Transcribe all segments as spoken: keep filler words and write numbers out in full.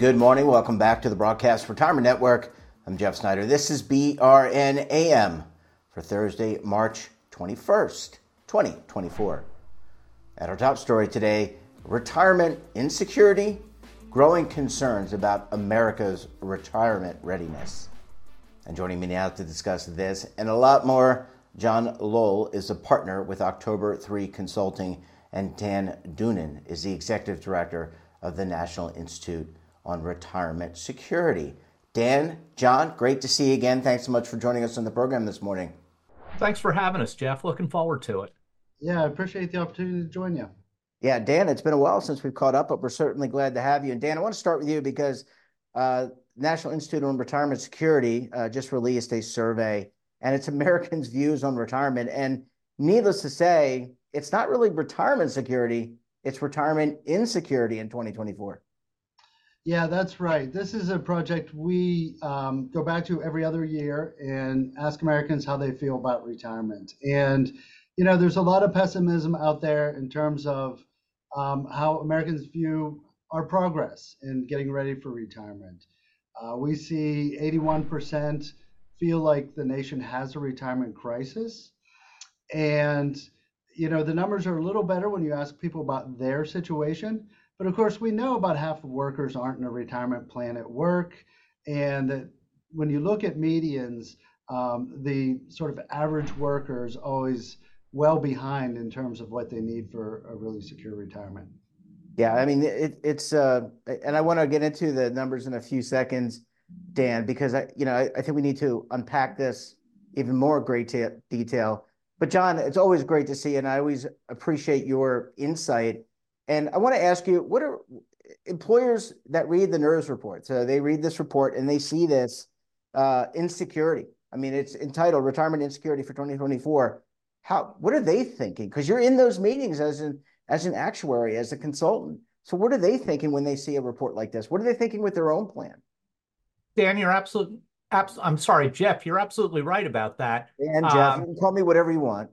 Good morning. Welcome back to the Broadcast Retirement Network. I'm Jeff Snyder. This is B R N A M for Thursday, March twenty-first, twenty twenty-four. At our top story today, retirement insecurity, growing concerns about America's retirement readiness. And joining me now to discuss this and a lot more, John Lowell is a partner with October three Consulting, and Dan Doonan is the executive director of the National Institute on Retirement Security. Dan, John, great to see you again. Thanks so much for joining us on the program this morning. Thanks for having us, Jeff. Looking forward to it. Yeah, I appreciate the opportunity to join you. Yeah, Dan, it's been a while since we've caught up, but we're certainly glad to have you. And Dan, I want to start with you because uh, National Institute on Retirement Security uh, just released a survey, and it's Americans' views on retirement. And needless to say, it's not really retirement security, it's retirement insecurity in twenty twenty-four. Yeah, that's right. This is a project we um, go back to every other year and ask Americans how they feel about retirement. And, you know, there's a lot of pessimism out there in terms of um, how Americans view our progress in getting ready for retirement. Uh, we see eighty-one percent feel like the nation has a retirement crisis. And, you know, the numbers are a little better when you ask people about their situation. But of course, we know about half of workers aren't in a retirement plan at work. And that when you look at medians, um, the sort of average worker is always well behind in terms of what they need for a really secure retirement. Yeah, I mean, it, it's, uh, and I want to get into the numbers in a few seconds, Dan, because I, you know, I, I think we need to unpack this even more great t- detail. But John, it's always great to see you, and I always appreciate your insight. And I want to ask you, what are employers that read the N R S report? So they read this report and they see this uh, insecurity. I mean, it's entitled Retirement Insecurity for twenty twenty-four. How, what are they thinking? Because you're in those meetings as an, as an actuary, as a consultant. So what are they thinking when they see a report like this? What are they thinking with their own plan? Dan, you're absolutely, abs- I'm sorry, Jeff, you're absolutely right about that. And Jeff, Um, you can call me whatever you want.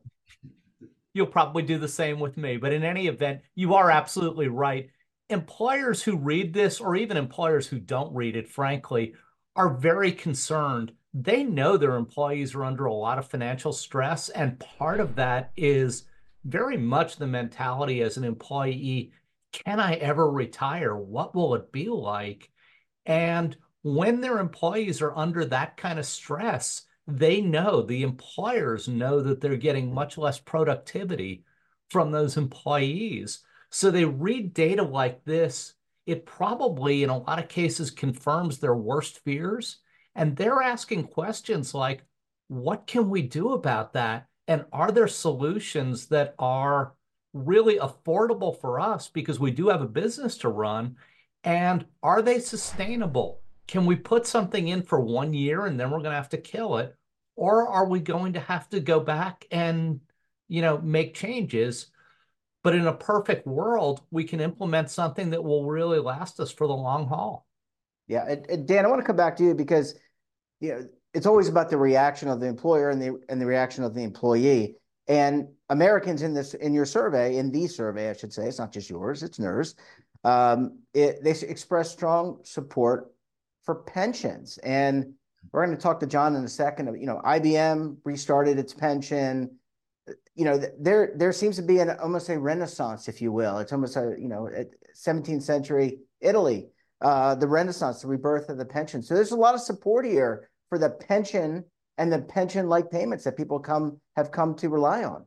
You'll probably do the same with me. But in any event, you are absolutely right. Employers who read this, or even employers who don't read it, frankly, are very concerned. They know their employees are under a lot of financial stress. And part of that is very much the mentality as an employee. Can I ever retire? What will it be like? And when their employees are under that kind of stress, they know, the employers know that they're getting much less productivity from those employees. So they read data like this. It probably, in a lot of cases, confirms their worst fears. And they're asking questions like, what can we do about that? And are there solutions that are really affordable for us because we do have a business to run? And are they sustainable? Can we put something in for one year and then we're going to have to kill it? Or are we going to have to go back and, you know, make changes? But in a perfect world, we can implement something that will really last us for the long haul. Yeah, and, and Dan, I want to come back to you because, you know, it's always about the reaction of the employer and the and the reaction of the employee. And Americans in this, in your survey, in the survey, I should say, it's not just yours, it's N R S, um, it, they express strong support for pensions. And we're going to talk to John in a second. You know, I B M restarted its pension. You know, there there seems to be an almost a renaissance, if you will. It's almost a, you know, seventeenth century Italy, uh, the Renaissance, the rebirth of the pension. So there's a lot of support here for the pension and the pension-like payments that people come have come to rely on.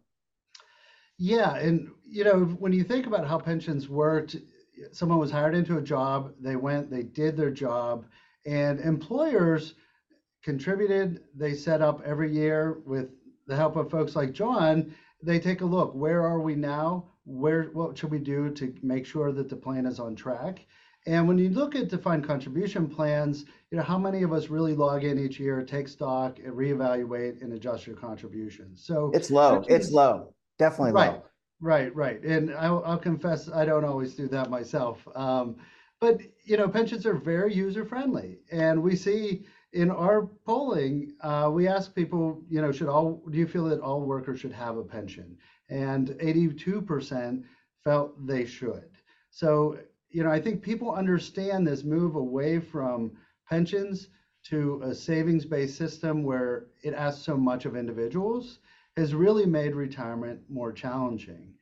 Yeah, and you know, when you think about how pensions worked, someone was hired into a job, they went, they did their job, and employers contributed. They set up every year with the help of folks like John. They take a look. Where are we now? Where, what should we do to make sure that the plan is on track? And when you look at defined contribution plans, you know, how many of us really log in each year, take stock, and reevaluate and adjust your contributions? So it's low. It's low. Definitely right, low. Right, right. And I'll, I'll confess, I don't always do that myself. Um, but, you know, pensions are very user friendly. And we see in our polling, uh, we ask people, you know, should all, do you feel that all workers should have a pension? And eighty-two percent felt they should. So, you know, I think people understand this move away from pensions to a savings-based system where it asks so much of individuals has really made retirement more challenging.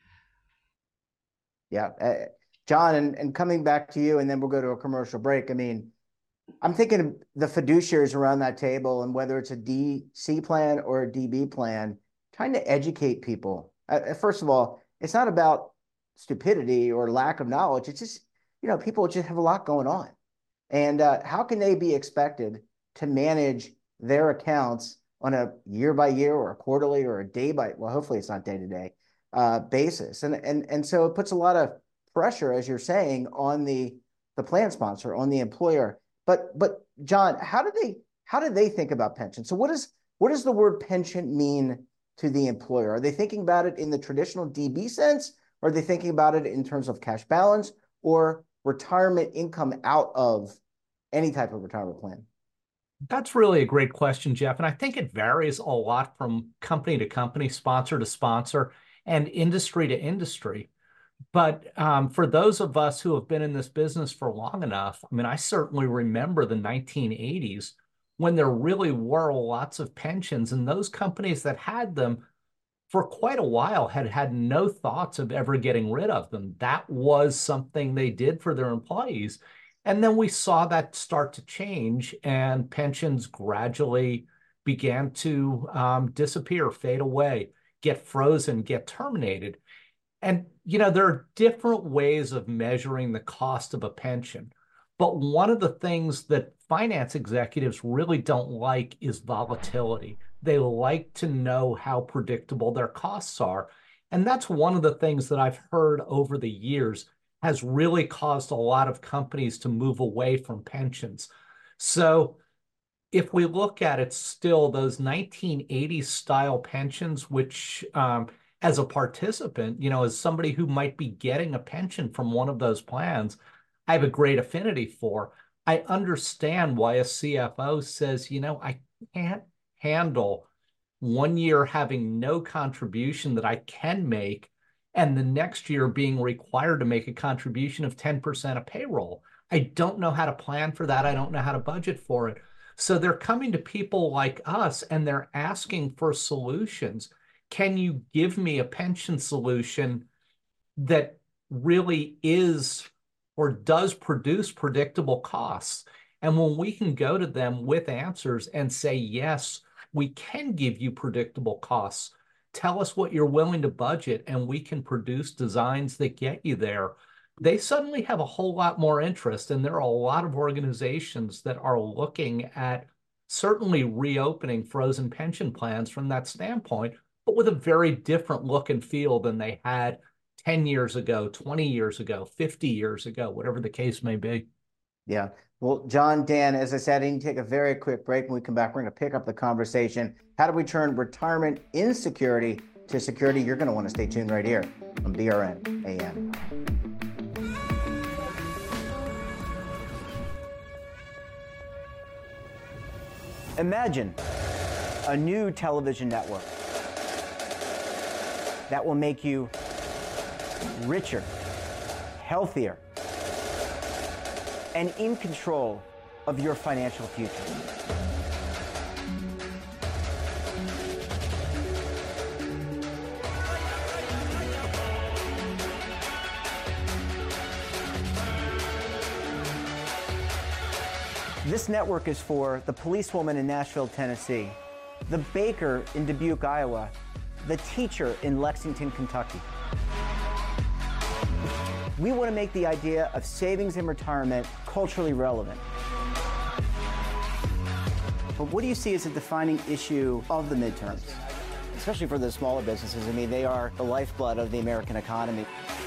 Yeah. Uh, John, and, and coming back to you, and then we'll go to a commercial break. I mean, I'm thinking of the fiduciaries around that table, and whether it's a D C plan or a D B plan, trying to educate people. Uh, first of all, it's not about stupidity or lack of knowledge. It's just, you know, people just have a lot going on. And uh, how can they be expected to manage their accounts on a year by year or a quarterly or a day by, well, hopefully it's not day to day uh, basis. And, and, and so it puts a lot of pressure, as you're saying, on the, the plan sponsor, on the employer. But, but John, how do they, how do they think about pension? So what is, what does the word pension mean to the employer? Are they thinking about it in the traditional D B sense? Or are they thinking about it in terms of cash balance or retirement income out of any type of retirement plan? That's really a great question, Jeff. And I think it varies a lot from company to company, sponsor to sponsor, and industry to industry. But um, for those of us who have been in this business for long enough, I mean, I certainly remember the nineteen eighties when there really were lots of pensions, and those companies that had them for quite a while had had no thoughts of ever getting rid of them. That was something they did for their employees. And then we saw that start to change, and pensions gradually began to um, disappear, fade away, get frozen, get terminated. And, you know, there are different ways of measuring the cost of a pension. But one of the things that finance executives really don't like is volatility. They like to know how predictable their costs are. And that's one of the things that I've heard over the years has really caused a lot of companies to move away from pensions. So if we look at it still, those nineteen eighties style pensions, which um, as a participant, you know, as somebody who might be getting a pension from one of those plans, I have a great affinity for. I understand why a C F O says, you know, I can't handle one year having no contribution that I can make, and the next year being required to make a contribution of ten percent of payroll. I don't know how to plan for that. I don't know how to budget for it. So they're coming to people like us and they're asking for solutions. Can you give me a pension solution that really is or does produce predictable costs? And when we can go to them with answers and say, yes, we can give you predictable costs, tell us what you're willing to budget, and we can produce designs that get you there, they suddenly have a whole lot more interest. And there are a lot of organizations that are looking at certainly reopening frozen pension plans from that standpoint, but with a very different look and feel than they had ten years ago, twenty years ago, fifty years ago, whatever the case may be. Yeah. Well, John, Dan, as I said, I need to take a very quick break. When we come back, we're going to pick up the conversation. How do we turn retirement insecurity to security? You're going to want to stay tuned right here on B R N A M. Imagine a new television network that will make you richer, healthier, and in control of your financial future. This network is for the policewoman in Nashville, Tennessee, the baker in Dubuque, Iowa, the teacher in Lexington, Kentucky. We want to make the idea of savings and retirement culturally relevant. But what do you see as a defining issue of the midterms, especially for the smaller businesses? I mean, they are the lifeblood of the American economy.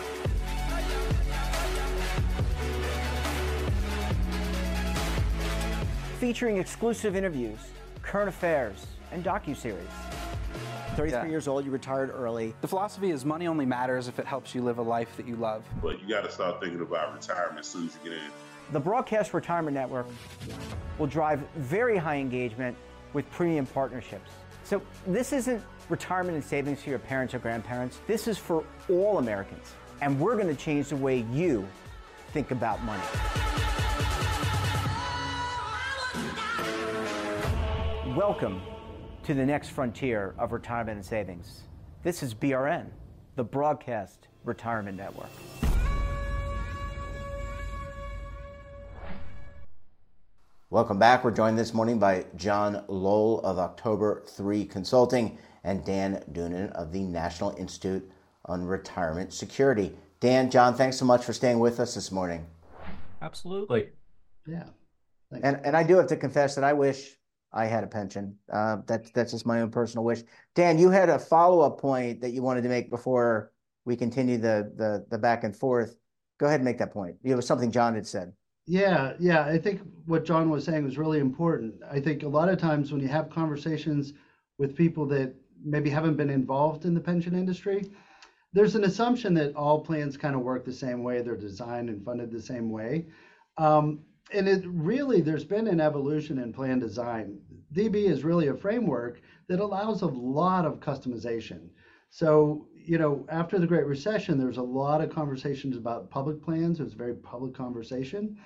Featuring exclusive interviews, current affairs, and docuseries. thirty-three yeah. years old, you retired early. The philosophy is money only matters if it helps you live a life that you love. But you got to start thinking about retirement as soon as you get in. The Broadcast Retirement Network will drive very high engagement with premium partnerships. So this isn't retirement and savings for your parents or grandparents. This is for all Americans. And we're going to change the way you think about money. Welcome to the next frontier of retirement and savings. This is B R N, the Broadcast Retirement Network. Welcome back. We're joined this morning by John Lowell of October three Consulting and Dan Doonan of the National Institute on Retirement Security. Dan, John, thanks so much for staying with us this morning. Absolutely. Yeah. Thanks. And and I do have to confess that I wish I had a pension. Uh, that's that's just my own personal wish. Dan, you had a follow-up point that you wanted to make before we continue the the the back and forth. Go ahead and make that point. It was something John had said. Yeah, yeah. I think what John was saying was really important. I think a lot of times when you have conversations with people that maybe haven't been involved in the pension industry, there's an assumption that all plans kind of work the same way. They're designed and funded the same way. Um, and it really, there's been an evolution in plan design. D B is really a framework that allows a lot of customization. So, you know, after the Great Recession, there's a lot of conversations about public plans. It was a very public conversation.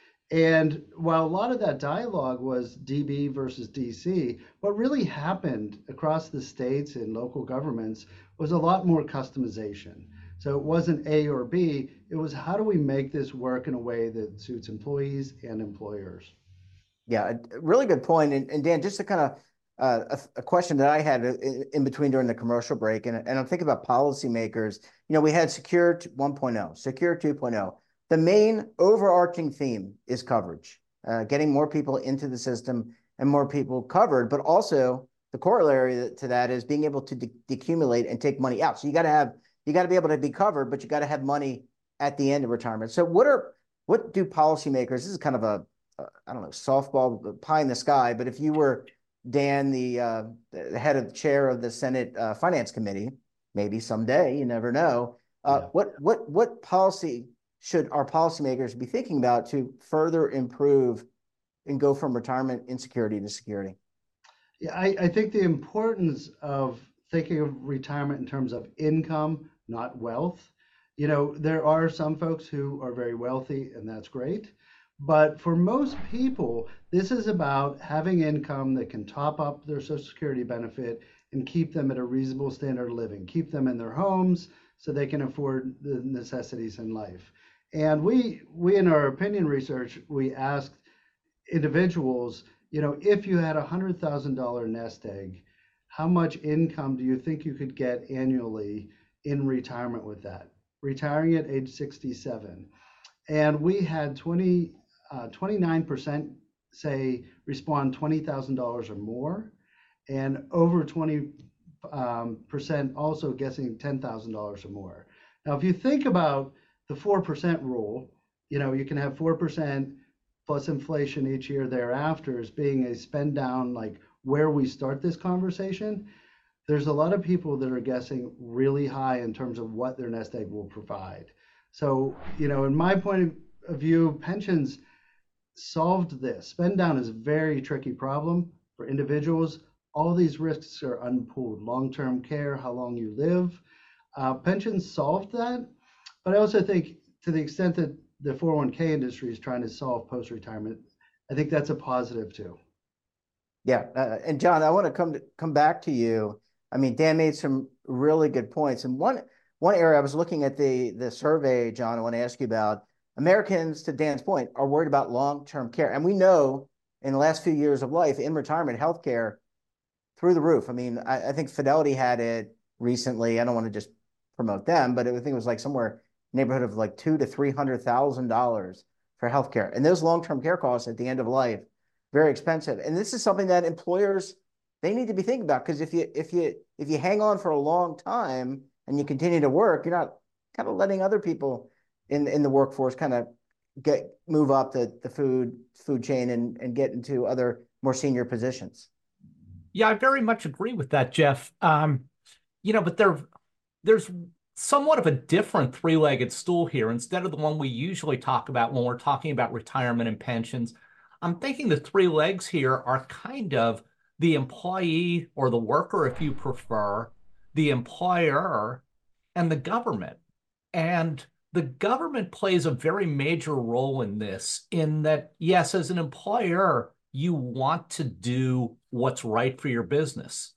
And while a lot of that dialogue was D B versus D C, what really happened across the states and local governments was a lot more customization. So it wasn't A or B, it was how do we make this work in a way that suits employees and employers? Yeah, a really good point. And, and Dan, just to kind of uh, a, a question that I had in, in between during the commercial break, and, and I'm thinking about policymakers. You know, we had Secure one point oh, Secure two point oh. The main overarching theme is coverage, uh, getting more people into the system and more people covered, but also the corollary to that is being able to de- decumulate and take money out. So you got to have, you got to be able to be covered, but you got to have money at the end of retirement. So what are, what do policymakers, this is kind of a, a I don't know, softball pie in the sky, but if you were Dan, the, uh, the head of the chair of the Senate uh, Finance Committee, maybe someday, you never know, uh, yeah. what, what, what policy should our policymakers be thinking about to further improve and go from retirement insecurity to security? Yeah, I, I think the importance of thinking of retirement in terms of income, not wealth. You know, there are some folks who are very wealthy, and that's great. But for most people, this is about having income that can top up their Social Security benefit and keep them at a reasonable standard of living, keep them in their homes so they can afford the necessities in life. And we, we in our opinion research, we asked individuals, you know, if you had a one hundred thousand dollars nest egg, how much income do you think you could get annually in retirement with that? Retiring at age sixty-seven. And we had twenty, uh, twenty-nine percent say respond twenty thousand dollars or more, and over twenty um, percent also guessing ten thousand dollars or more. Now, if you think about the four percent rule, you know, you can have four percent plus inflation each year thereafter as being a spend down, like where we start this conversation. There's a lot of people that are guessing really high in terms of what their nest egg will provide. So, you know, in my point of view, pensions solved this. Spend down is a very tricky problem for individuals. All these risks are unpooled. Long-term care, how long you live. Uh, pensions solved that. But I also think to the extent that the four oh one k industry is trying to solve post-retirement, I think that's a positive too. Yeah, uh, and John, I want to come to, come back to you. I mean, Dan made some really good points. And one one area I was looking at the the survey, John, I want to ask you about. Americans, to Dan's point, are worried about long-term care. And we know in the last few years of life in retirement, healthcare through the roof. I mean, I, I think Fidelity had it recently. I don't want to just promote them, but I think it was like somewhere neighborhood of like two to three hundred thousand dollars for healthcare, and those long-term care costs at the end of life very expensive. And this is something that employers they need to be thinking about, because if you if you if you hang on for a long time and you continue to work, you're not kind of letting other people in in the workforce kind of get move up the the food food chain and and get into other more senior positions. Yeah, I very much agree with that, Jeff. Um, you know, but there there's somewhat of a different three-legged stool here. Instead of the one we usually talk about when we're talking about retirement and pensions, I'm thinking the three legs here are kind of the employee or the worker, if you prefer, the employer, and the government. And the government plays a very major role in this, in that, yes, as an employer, you want to do what's right for your business.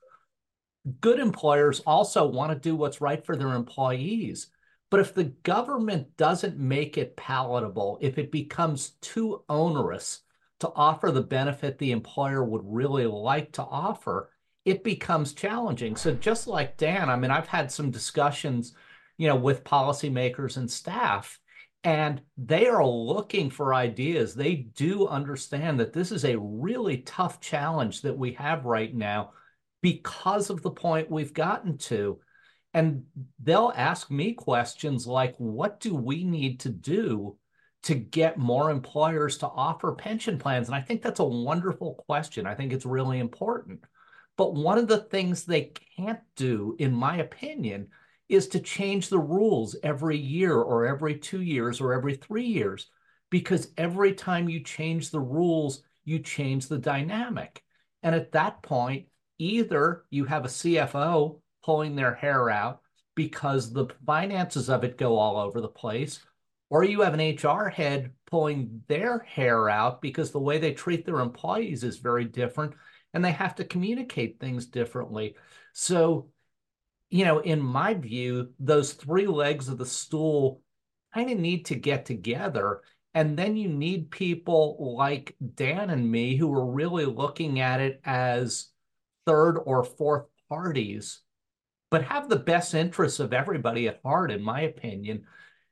Good employers also want to do what's right for their employees. But if the government doesn't make it palatable, if it becomes too onerous to offer the benefit the employer would really like to offer, it becomes challenging. So just like Dan, I mean, I've had some discussions, you know, with policymakers and staff, and they are looking for ideas. They do understand that this is a really tough challenge that we have right now because of the point we've gotten to. And they'll ask me questions like, what do we need to do to get more employers to offer pension plans? And I think that's a wonderful question. I think it's really important. But one of the things they can't do, in my opinion, is to change the rules every year or every two years or every three years, because every time you change the rules, you change the dynamic. And at that point, either you have a C F O pulling their hair out because the finances of it go all over the place, or you have an H R head pulling their hair out because the way they treat their employees is very different and they have to communicate things differently. So, you know, in my view, those three legs of the stool kind of need to get together. And then you need people like Dan and me who are really looking at it as third or fourth parties, but have the best interests of everybody at heart, in my opinion,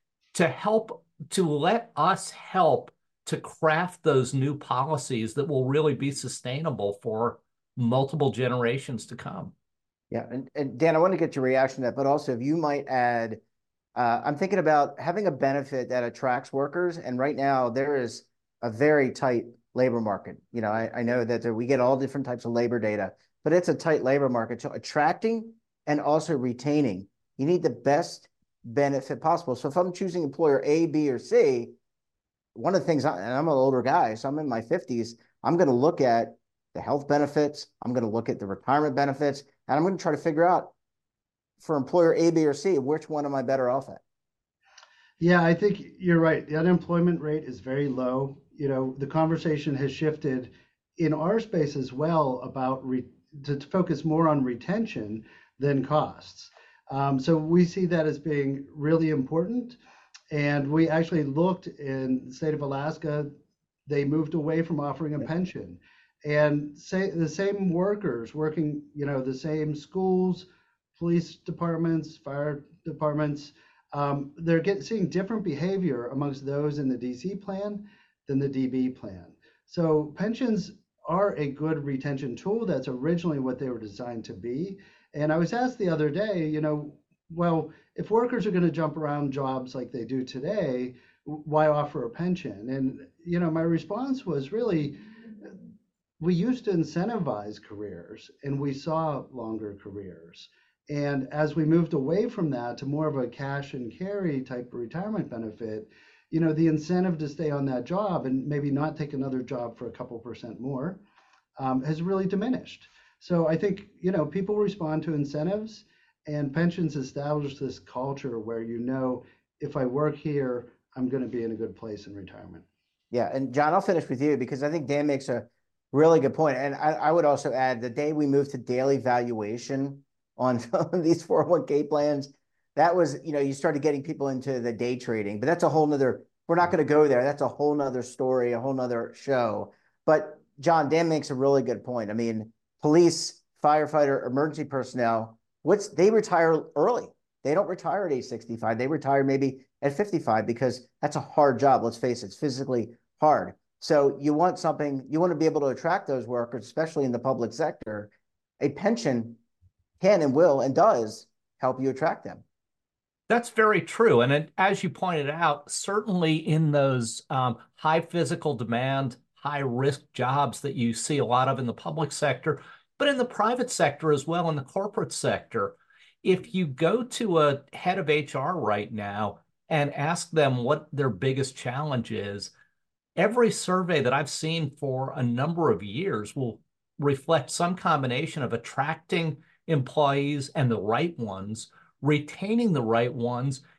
to help, to let us help to craft those new policies that will really be sustainable for multiple generations to come. Yeah, and, and Dan, I want to get your reaction to that, but also if you might add, uh, I'm thinking about having a benefit that attracts workers, and right now there is a very tight labor market. You know, I, I know that there, we get all different types of labor data, but it's a tight labor market. So attracting and also retaining, you need the best benefit possible. So if I'm choosing employer A, B, or C, one of the things, I, and I'm an older guy, so I'm in my fifties, I'm going to look at the health benefits, I'm going to look at the retirement benefits, and I'm going to try to figure out for employer A, B, or C, which one am I better off at? Yeah, I think you're right. The unemployment rate is very low. You know, the conversation has shifted in our space as well about re to, to focus more on retention than costs. Um, so we see that as being really important. And we actually looked in the state of Alaska, they moved away from offering a pension. And say the same workers working, you know, the same schools, police departments, fire departments, um, they're getting seeing different behavior amongst those in the D C plan than the D B plan. So pensions are a good retention tool. That's originally what they were designed to be. And I was asked the other day, you know, well, if workers are going to jump around jobs like they do today, why offer a pension? And, you know, my response was really, we used to incentivize careers and we saw longer careers. And as we moved away from that to more of a cash and carry type of retirement benefit, you know, the incentive to stay on that job and maybe not take another job for a couple percent more um, has really diminished. So I think, you know, people respond to incentives, and pensions establish this culture where, you know, if I work here, I'm going to be in a good place in retirement. Yeah. And John, I'll finish with you because I think Dan makes a really good point. And I, I would also add the day we moved to daily valuation on these four oh one K plans, that was, you know, you started getting people into the day trading, but that's a whole nother, we're not going to go there. That's a whole nother story, a whole nother show. But John, Dan makes a really good point. I mean, police, firefighter, emergency personnel, what's they retire early. They don't retire at age sixty-five. They retire maybe at fifty-five because that's a hard job. Let's face it, it's physically hard. So you want something, you want to be able to attract those workers, especially in the public sector. A pension can and will and does help you attract them. That's very true. And it, as you pointed out, certainly in those um, high physical demand, high risk jobs that you see a lot of in the public sector, but in the private sector as well, in the corporate sector, if you go to a head of H R right now and ask them what their biggest challenge is, every survey that I've seen for a number of years will reflect some combination of attracting employees and the right ones, retaining the right ones,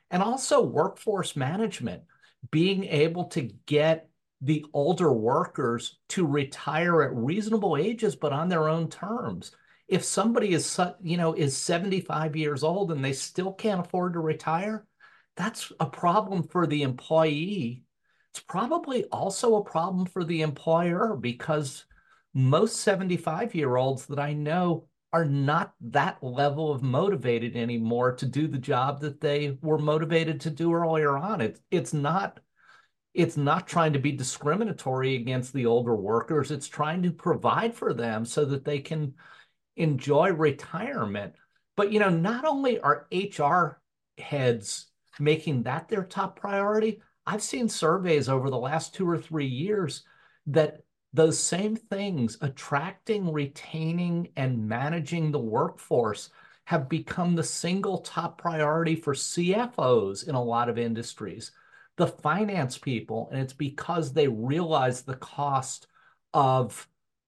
And also workforce management, being able to get the older workers to retire at reasonable ages, but on their own terms. If somebody is, you know, is seventy-five years old and they still can't afford to retire, that's a problem for the employee. It's probably also a problem for the employer, because most seventy-five-year-olds that I know are not that level of motivated anymore to do the job that they were motivated to do earlier on. It's it's not it's not trying to be discriminatory against the older workers. It's trying to provide for them so that they can enjoy retirement. But, you know, not only are H R heads making that their top priority, I've seen surveys over the last two or three years that those same things, attracting, retaining, and managing the workforce, have become the single top priority for C F Os in a lot of industries, the finance people, and it's because they realize the cost of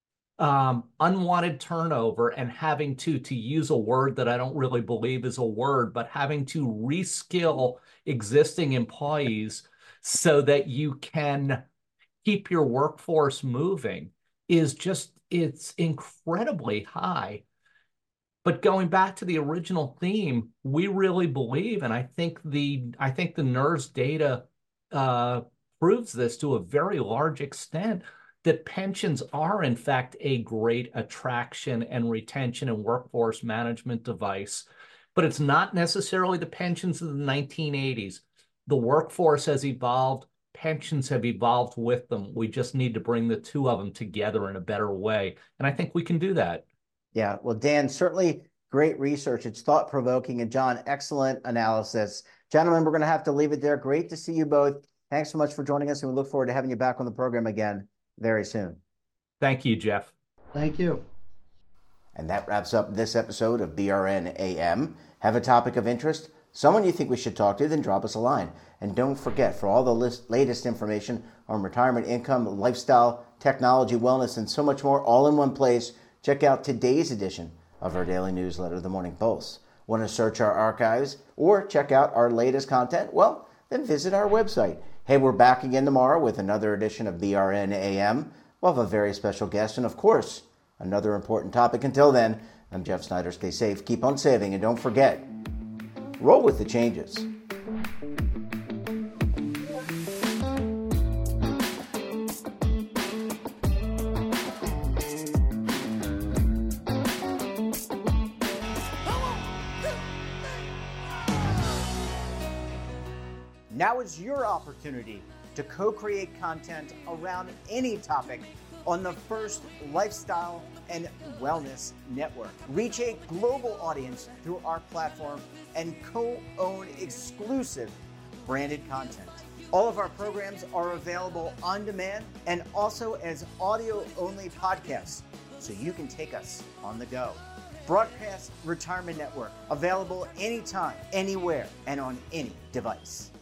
um, unwanted turnover and having to, to use a word that I don't really believe is a word, but having to reskill existing employees so that you can keep your workforce moving is just, it's incredibly high. But going back to the original theme, we really believe, and I think the I think the N E R S data uh, proves this to a very large extent, that pensions are in fact a great attraction and retention and workforce management device. But it's not necessarily the pensions of the nineteen eighties. The workforce has evolved. Pensions have evolved with them. We just need to bring the two of them together in a better way. And I think we can do that. Yeah, well, Dan, certainly great research. It's thought-provoking. And John, excellent analysis. Gentlemen, we're going to have to leave it there. Great to see you both. Thanks so much for joining us, and we look forward to having you back on the program again very soon. Thank you, Jeff. Thank you. And that wraps up this episode of B R N A M. Have a topic of interest? Someone you think we should talk to? Then drop us a line. And don't forget, for all the list, latest information on retirement income, lifestyle, technology, wellness, and so much more, all in one place, check out today's edition of our daily newsletter, The Morning Pulse. Want to search our archives or check out our latest content? Well, then visit our website. Hey, we're back again tomorrow with another edition of B R N A M. We'll have a very special guest and, of course, another important topic. Until then, I'm Jeff Snyder. Stay safe, keep on saving, and don't forget, roll with the changes. Now is your opportunity to co-create content around any topic on the First Lifestyle and Wellness Network. Reach a global audience through our platform and co-own exclusive branded content. All of our programs are available on demand and also as audio-only podcasts, so you can take us on the go. Broadcast Retirement Network, available anytime, anywhere, and on any device.